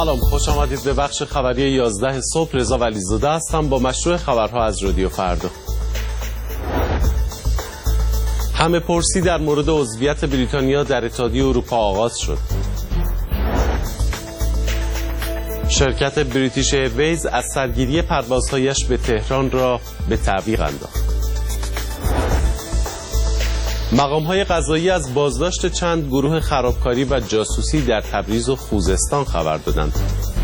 سلام، خوش آمدید به بخش خبری 11 صبح. رضا ولیزاده هستم با مشروع خبرها از رادیو فردا. همه پرسی در مورد عضویت بریتانیا در اتحادیه اروپا آغاز شد. شرکت بریتیش ایرویز از سرگیری پروازهایش به تهران را به تعویق انداخت. مقام‌های قضایی از بازداشت چند گروه خرابکاری و جاسوسی در تبریز و خوزستان خبر دادند.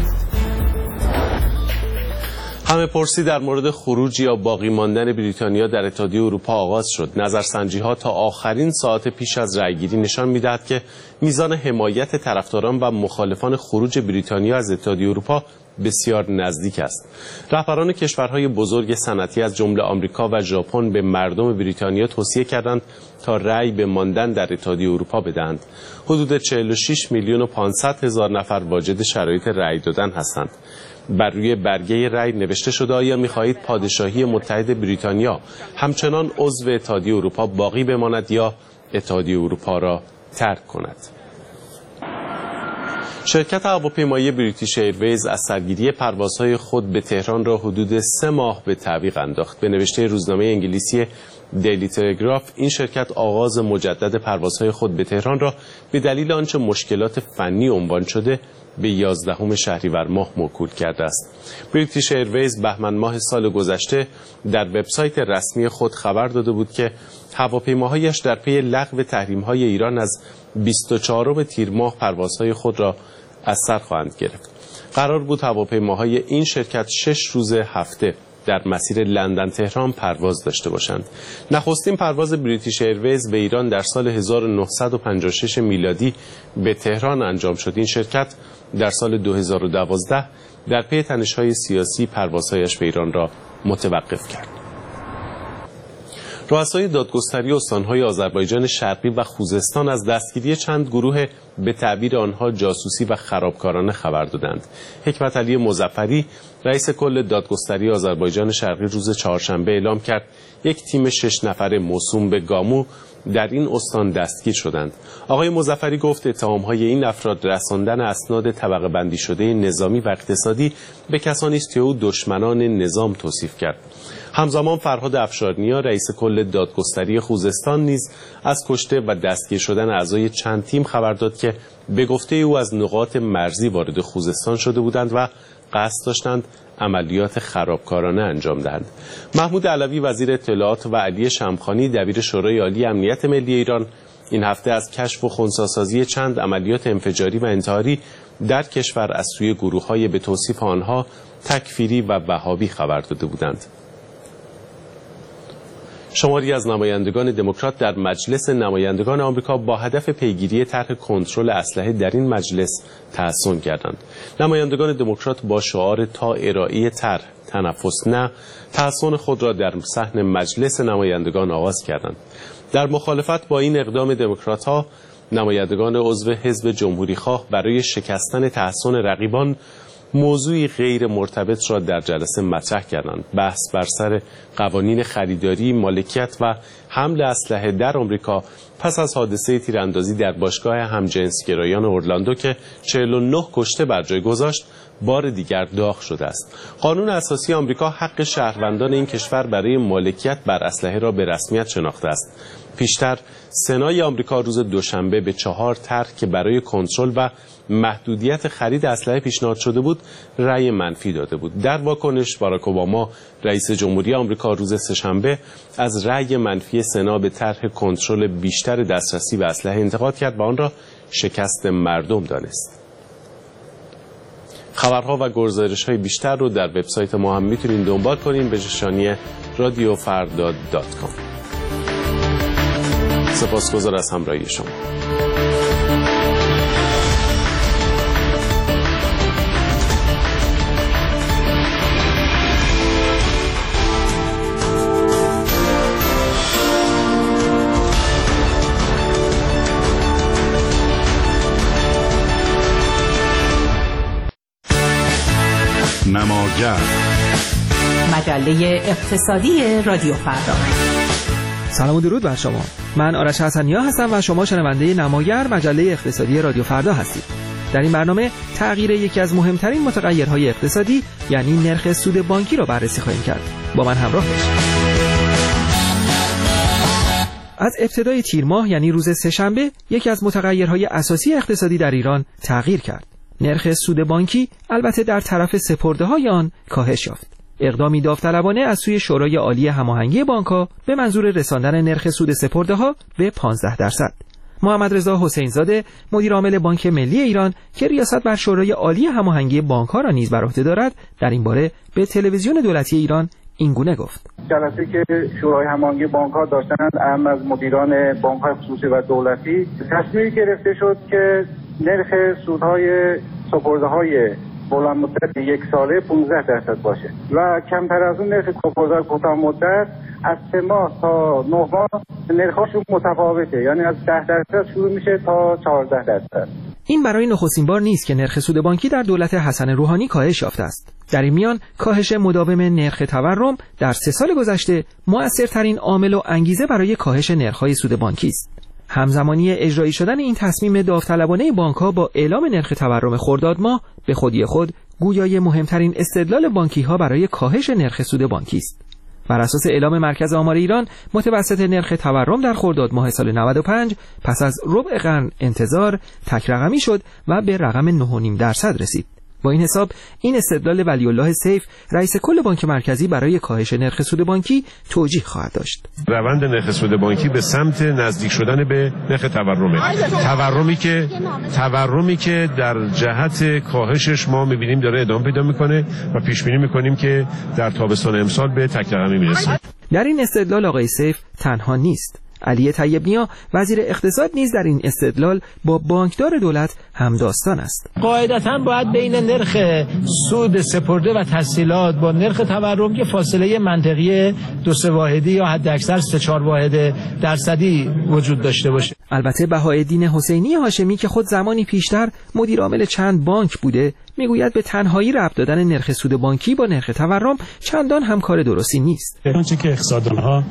همه پرسی در مورد خروج یا باقی ماندن بریتانیا در اتحادیه اروپا آغاز شد. نظرسنجی‌ها تا آخرین ساعت پیش از رأیگیری نشان می‌دهد که میزان حمایت طرفداران و مخالفان خروج بریتانیا از اتحادیه اروپا بسیار نزدیک است. رهبران کشورهای بزرگ صنعتی از جمله آمریکا و ژاپن به مردم بریتانیا توصیه کردند تا رأی به ماندن در اتحادیه اروپا بدهند. حدود 46 میلیون و 500 هزار نفر واجد شرایط رأی دادن هستند. بر روی برگه رأی نوشته شده آیا می‌خواهید پادشاهی متحد بریتانیا همچنان عضو اتحادیه اروپا باقی بماند یا اتحادیه اروپا را ترک کند. شرکت هواپیمایی بریتیش ایرویز از سرگیری پروازهای خود به تهران را حدود 3 ماه به تعویق انداخت. به نوشته روزنامه انگلیسی دیلی تلگراف، این شرکت آغاز مجدد پروازهای خود به تهران را به دلیل آنچه مشکلات فنی عنوان شده به 11 شهریور ماه موکول کرده است. بریتیش ایرویز بهمن ماه سال گذشته در وبسایت رسمی خود خبر داده بود که هواپیماهایش در پی لغو تحریم‌های ایران از 24 تیر ماه پروازهای خود را از سر خواهند گرفت. قرار بود هواپیماهای این شرکت 6 روز هفته در مسیر لندن تهران پرواز داشته باشند. نخستین پرواز بریتیش ایرویز به ایران در سال 1956 میلادی به تهران انجام شد. این شرکت در سال 2012 در پی تنش‌های سیاسی پروازهایش به ایران را متوقف کرد. رؤسای دادگستری استان‌های آذربایجان شرقی و خوزستان از دستگیری چند گروه به تعبیر آنها جاسوسی و خرابکارانه خبر دادند. حکمت علی مظفری، رئیس کل دادگستری آذربایجان شرقی، روز چهارشنبه اعلام کرد یک تیم 6 نفره موسوم به گامو در این استان دستگیر شدند. آقای مظفری گفت اتهام‌های این افراد رساندن اسناد طبقه بندی شده نظامی و اقتصادی به کسانی است که او دشمنان نظام توصیف کرد. همزمان فرهاد افشارنیا، رئیس کل دادگستری خوزستان، نیز از کشته و دستگیر شدن اعضای چند تیم خبر داد که به گفته او از نقاط مرزی وارد خوزستان شده بودند و قصد داشتند عملیات خرابکارانه انجام دهند. محمود علوی، وزیر اطلاعات، و علی شمخانی، دبیر شورای عالی امنیت ملی ایران، این هفته از کشف و خنثی‌سازی چند عملیات انفجاری و انتحاری در کشور از سوی گروه‌های به توصیف آنها تکفیری و وهابی خبر داده بودند. شماری از نمایندگان دموکرات در مجلس نمایندگان آمریکا با هدف پیگیری طرح کنترل اسلحه در این مجلس تحصن کردند. نمایندگان دموکرات با شعار تا ارائه طرح تنفس نه، تحصن خود را در صحن مجلس نمایندگان آغاز کردند. در مخالفت با این اقدام دموکرات‌ها، نمایندگان عضو حزب جمهوری‌خواه برای شکستن تحصن رقیبان موضوعی غیر مرتبط را در جلسه مطرح کردند. بحث بر سر قوانین خریداری، مالکیت و حمل اسلحه در آمریکا پس از حادثه تیراندازی در باشگاه همجنسگرایان اورلاندو که 49 کشته بر جای گذاشت، بار دیگر داغ شده است. قانون اساسی آمریکا حق شهروندان این کشور برای مالکیت بر اسلحه را به رسمیت شناخته است. پیشتر سنای آمریکا روز دوشنبه به 4 طرح که برای کنترل و محدودیت خرید اسلحه پیشنهاد شده بود رأی منفی داده بود. در واکنش، باراک اوباما، رئیس جمهوری آمریکا، روز سه‌شنبه از رأی منفی سنا به طرح کنترل بیشتر دسترسی به اسلحه انتقاد کرد و آن را شکست مردم دانست. خبرها و گزارش‌های بیشتر رو در وبسایت ما هم میتونید دنبال کنید به نشانی radiofarda.com. سپاسگزار از همراهی شما. نماگر، مجله اقتصادی رادیو فردا. سلام و درود بر شما. من آرش حسنیا هستم و شما شنونده نماگر، مجله اقتصادی رادیو فردا هستید. در این برنامه تغییر یکی از مهمترین متغیرهای اقتصادی یعنی نرخ سود بانکی را بررسی خواهیم کرد. با من همراه باشید. از ابتدای تیر ماه یعنی روز سه‌شنبه یکی از متغیرهای اساسی اقتصادی در ایران تغییر کرد. نرخ سود بانکی البته در طرف سپرده‌های آن کاهش یافت. اقدامی داوطلبانه از سوی شورای عالی هماهنگی بانک‌ها به منظور رساندن نرخ سود سپرده‌ها به 15%. محمد رضا حسین‌زاده مدیر عامل بانک ملی ایران که ریاست بر شورای عالی هماهنگی بانک‌ها را نیز بر عهده دارد در این باره به تلویزیون دولتی ایران اینگونه گفت: جلسه که شورای هماهنگی بانک‌ها داشتند، اهم از مدیران بانک‌های خصوصی و دولتی، تصمیمی گرفته شد که نرخ سودهای سپرده‌های بلند مدت یک ساله 15% باشه و کمتر از اون نرخ سپرده‌های کوتاه مدت از 3 ماه تا 9 ماه نرخ‌هاشون متفاوته، یعنی از 10% شروع میشه تا 14%. این برای نخستین بار نیست که نرخ سود بانکی در دولت حسن روحانی کاهش یافته است. در این میان کاهش مداوم نرخ تورم در 3 سال گذشته مؤثرترین عامل و انگیزه برای کاهش نرخ‌های سود بانکی است. همزمانی اجرایی شدن این تصمیم داوطلبانه بانک‌ها با اعلام نرخ تورم خرداد ماه به خودی خود گویای مهمترین استدلال بانکی‌ها برای کاهش نرخ سود بانکی است. بر اساس اعلام مرکز آمار ایران، متوسط نرخ تورم در خرداد ماه سال 95 پس از ربع قرن انتظار تک رقمی شد و به رقم 9.5% رسید. با این حساب این استدلال ولی‌الله سیف رئیس کل بانک مرکزی برای کاهش نرخ سود بانکی توجیه خواهد داشت. روند نرخ سود بانکی به سمت نزدیک شدن به نرخ تورمی که در جهت کاهشش ما می‌بینیم داره ادامه پیدا می‌کنه و پیش بینی می‌کنیم که در تابستان امسال به تک رقمی میرسه. در این استدلال آقای سیف تنها نیست. علی طیب نیا وزیر اقتصاد نیز در این استدلال با بانکدار دولت همداستان است. قاعدتاً باید بین نرخ سود سپرده و تسهیلات با نرخ تورم که فاصله منطقی 2-3 واحدی یا حداکثر 3-4 واحد درصدی وجود داشته باشه. البته بهاءالدین حسینی هاشمی که خود زمانی پیشتر مدیر عامل چند بانک بوده میگوید به تنهایی ربط دادن نرخ سود بانکی با نرخ تورم چندان هم کار درستی نیست. آنچه که اقتصاددانها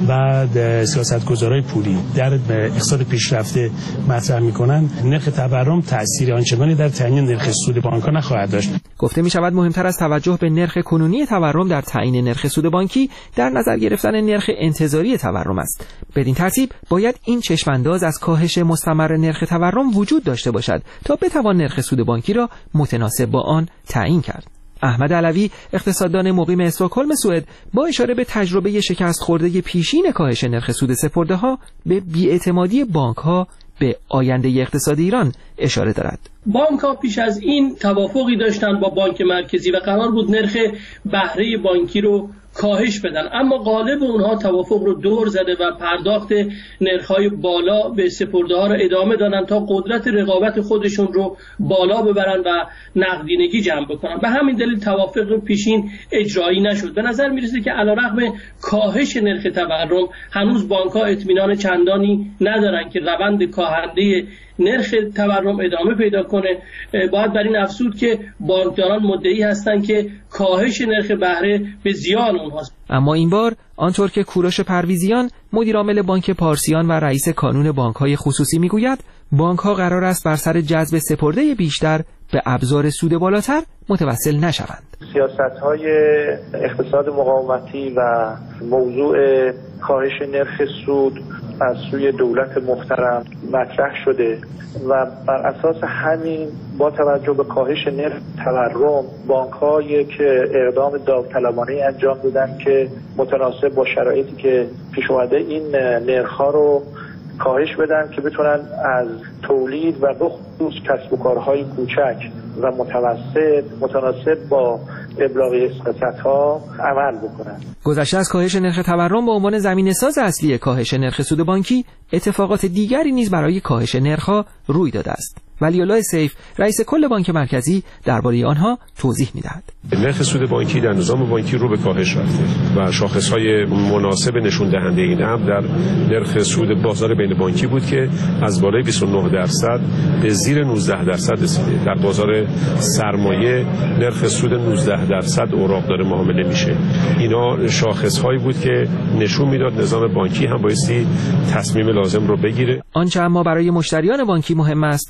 و سیاستگزارای پولی در اقتصاد پیشرفته مطرح میکنن، نرخ تورم تأثیر آنچنانی در تعیین نرخ سود بانک‌ها نخواهد داشت. گفته می شود مهمتر از توجه به نرخ کنونی تورم در تعیین نرخ سود بانکی در نظر گرفتن نرخ انتظاری تورم است. بدین ترتیب باید این چشمانداز از کاهش مستمر نرخ تورم وجود داشته باشد تا بتوان نرخ سود بانکی را متناسب با آن تعیین کرد. احمد علوی اقتصاددان مقیم استکهلم سوئد با اشاره به تجربه شکست خورده پیشین کاهش نرخ سود سپرده‌ها به بی‌اعتمادی بانک‌ها به آینده اقتصاد ایران اشاره دارد. بانک‌ها پیش از این توافقی داشتند با بانک مرکزی و قرار بود نرخ بهره بانکی رو کاهش بدن، اما غالب اونها توافق رو دور زده و پرداخت نرخ‌های بالا به سپرده‌ها رو ادامه دادن تا قدرت رقابت خودشون رو بالا ببرن و نقدینگی جمع بکنن. به همین دلیل توافق پیشین اجرایی نشد. به نظر میرسه که علیرغم کاهش نرخ تورم هنوز بانک‌ها اطمینان چندانی ندارن که روند کاهنده نرخ تورم ادامه پیدا کنه. باید بر این افزود که بانکداران مدعی هستند که کاهش نرخ بهره به زیان اونهاست. اما این بار آنطور که کوروش پرویزیان مدیر عامل بانک پارسیان و رئیس کانون بانک‌های خصوصی میگوید، بانک‌ها قرار است بر سر جذب سپرده بیشتر به ابزار سود بالاتر متوسل نشوند. سیاست‌های اقتصاد مقاومتی و موضوع کاهش نرخ سود از سوی دولت محترم مطرح شده و بر اساس همین با توجه به کاهش نرخ تورم، بانک‌هایی که اقدام داوطلبانه انجام دادن که متناسب با شرایطی که پیش اومده این نرخ‌ها رو کاهش بدن که بتونن از تولید و به خصوص کسب و کارهای کوچک و متوسط متناسب با ابلاغ سیاست‌ها عمل بکنن. گذشته از کاهش نرخ تورم به عنوان زمینه‌ساز اصلی کاهش نرخ سود بانکی، اتفاقات دیگری نیز برای کاهش نرخ‌ها روی داده است. ولی‌الله سیف رئیس کل بانک مرکزی درباره آنها توضیح می‌دهد. نرخ سود بانکی در نظام بانکی رو به کاهش رفته و شاخص‌های مناسب نشون دهنده این امر در نرخ سود بازار بین بانکی بود که از بالای 29% به زیر 19% رسیده. در بازار سرمایه نرخ سود 19% اوراق داره معامله میشه. اینا شاخص‌هایی بود که نشون میداد نظام بانکی هم بایستی تصمیم لازم رو بگیره. آنچه اما برای مشتریان بانکی مهم است، کاهش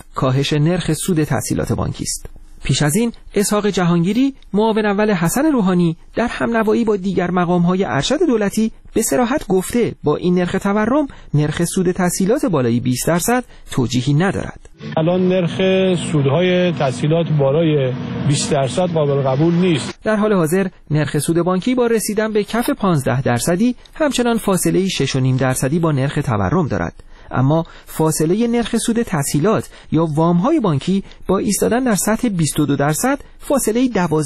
کاهش نرخ سود تسهیلات بانکی است. پیش از این اسحاق جهانگیری معاون اول حسن روحانی در همنوایی با دیگر مقام‌های ارشد دولتی به صراحت گفته با این نرخ تورم نرخ سود تسهیلات بالای 20% توجیهی ندارد. الان نرخ سودهای تسهیلات بالای 20% قابل قبول نیست. در حال حاضر نرخ سود بانکی با رسیدن به کف 15% همچنان فاصله 6.5% با نرخ تورم دارد. اما فاصله نرخ سود تسهیلات یا وام‌های بانکی با ایستادن در سطح 22% فاصله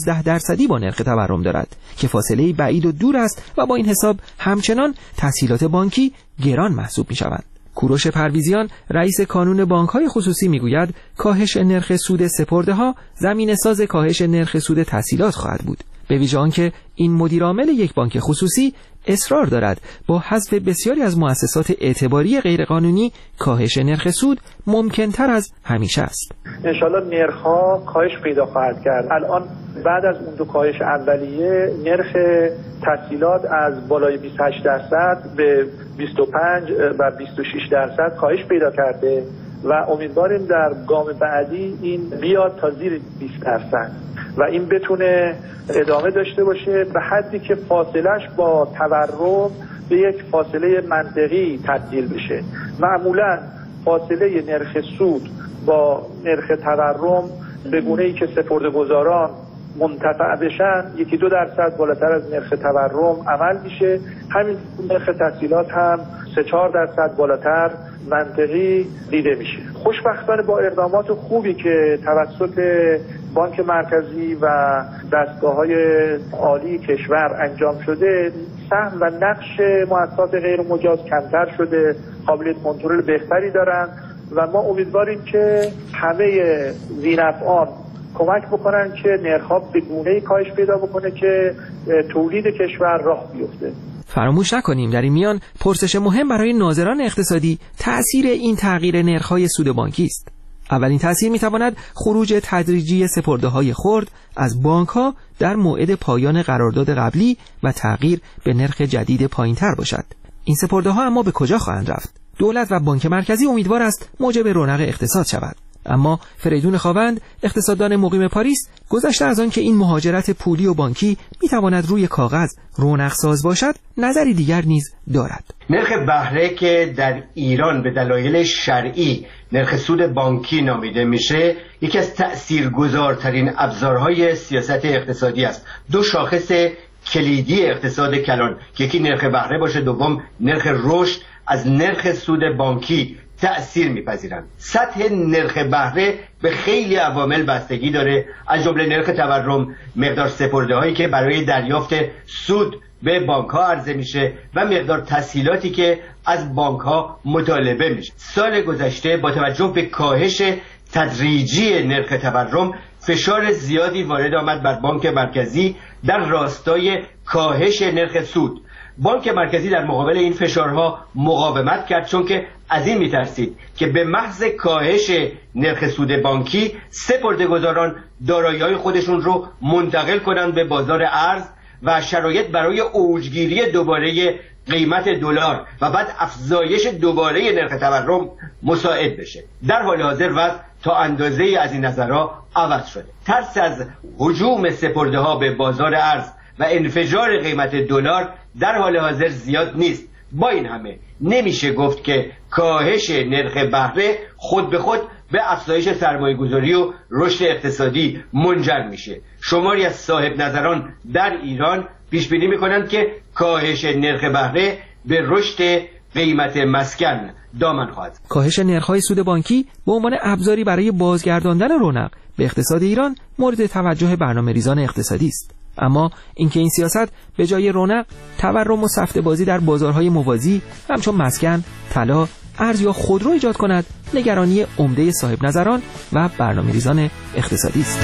12% با نرخ تورم دارد که فاصله بعید و دور است و با این حساب همچنان تسهیلات بانکی گران محسوب می‌شوند. کوروش پرویزیان رئیس کانون بانک‌های خصوصی میگوید کاهش نرخ سود سپرده‌ها زمینه‌ساز کاهش نرخ سود تسهیلات خواهد بود، به ویژه آنکه این مدیرعامل یک بانک خصوصی اصرار دارد با حذف بسیاری از مؤسسات اعتباری غیرقانونی کاهش نرخ سود ممکن‌تر از همیشه است. انشالله نرخ‌ها کاهش پیدا خواهد کرد. الان بعد از اون دو کاهش اولیه نرخ تسهیلات از بالای 28% به 25 و 26% کاهش پیدا کرده و امیدواریم در گام بعدی این بیاد تا زیر 20% و این بتونه ادامه داشته باشه به حدی که فاصلش با تورم به یک فاصله منطقی تبدیل بشه. معمولا فاصله نرخ سود با نرخ تورم به گونه‌ای که سپرده‌گذاران منتفع بشن 1-2% بالاتر از نرخ تورم عمل میشه. همین نرخ تسهیلات هم 3-4% بالاتر منطقی دیده میشه. خوشبختانه با اقدامات خوبی که توسط بانک مرکزی و دستگاه‌های عالی کشور انجام شده سهم و نقش مؤسسات غیر مجاز کمتر شده، قابلیت کنترل بهتری دارن و ما امیدواریم که همه ذینفعان کمک بکنن که نرخ‌ها به گونه‌ای کاهش پیدا بکنه که تولید کشور راه بیفته. فراموش نکنیم در این میان پرسش مهم برای ناظران اقتصادی تأثیر این تغییر نرخ‌های سود بانکی است. اولین تأثیر می‌تواند خروج تدریجی سپرده‌های خرد از بانک‌ها در موعد پایان قرارداد قبلی و تغییر به نرخ جدید پایین‌تر باشد. این سپرده‌ها اما به کجا خواهند رفت؟ دولت و بانک مرکزی امیدوار است موجب رونق اقتصاد شود. اما فریدون خاوند اقتصاددان مقیم پاریس گذشته از آن که این مهاجرت پولی و بانکی میتواند روی کاغذ رونق ساز باشد نظری دیگر نیز دارد. نرخ بهره که در ایران به دلایل شرعی نرخ سود بانکی نامیده میشه یکی از تأثیرگذارترین ابزارهای سیاست اقتصادی است. دو شاخص کلیدی اقتصاد کلان که یکی نرخ بهره باشه دوم نرخ رشد از نرخ سود بانکی تأثیر میپذیرند. سطح نرخ بهره به خیلی عوامل بستگی داره، از جمله نرخ تورم، مقدار سپرده‌هایی که برای دریافت سود به بانک‌ها عرضه میشه و مقدار تسهیلاتی که از بانک‌ها مطالبه میشه. سال گذشته با توجه به کاهش تدریجی نرخ تورم فشار زیادی وارد آمد بر بانک مرکزی در راستای کاهش نرخ سود. بانک مرکزی در مقابل این فشارها مقاومت کرد چون که از این میترسید که به محض کاهش نرخ سود بانکی سپرده‌گذاران دارایی‌های خودشون رو منتقل کنند به بازار ارز و شرایط برای اوجگیری دوباره قیمت دلار و بعد افزایش دوباره نرخ تورم مساعد بشه. در حال حاضر وضع تا اندازه‌ای از این نظرها عوض شده. ترس از هجوم سپرده‌ها به بازار ارز و انفجار قیمت دلار در حال حاضر زیاد نیست. با این همه نمیشه گفت که کاهش نرخ بهره خود به خود به افزایش سرمایه‌گذاری و رشد اقتصادی منجر میشه. شماری از صاحب نظران در ایران پیش بینی میکنند که کاهش نرخ بهره به رشد قیمت مسکن دامن خواهد. کاهش نرخ‌های سود بانکی به عنوان ابزاری برای بازگرداندن رونق به اقتصاد ایران مورد توجه برنامه‌ریزان اقتصادی است. اما اینکه این سیاست به جای رونق تورم و سفته بازی در بازارهای موازی همچون مسکن، طلا، ارز یا خودرو ایجاد کند نگرانی عمده صاحب نظران و برنامه‌ریزان اقتصادی است.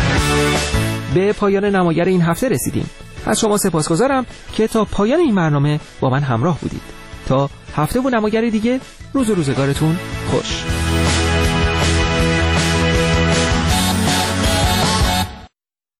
به پایان نماگر این هفته رسیدیم. از شما سپاسگزارم که تا پایان این برنامه با من همراه بودید. تا هفته و نماگر دیگه روز و روزگارتون خوش.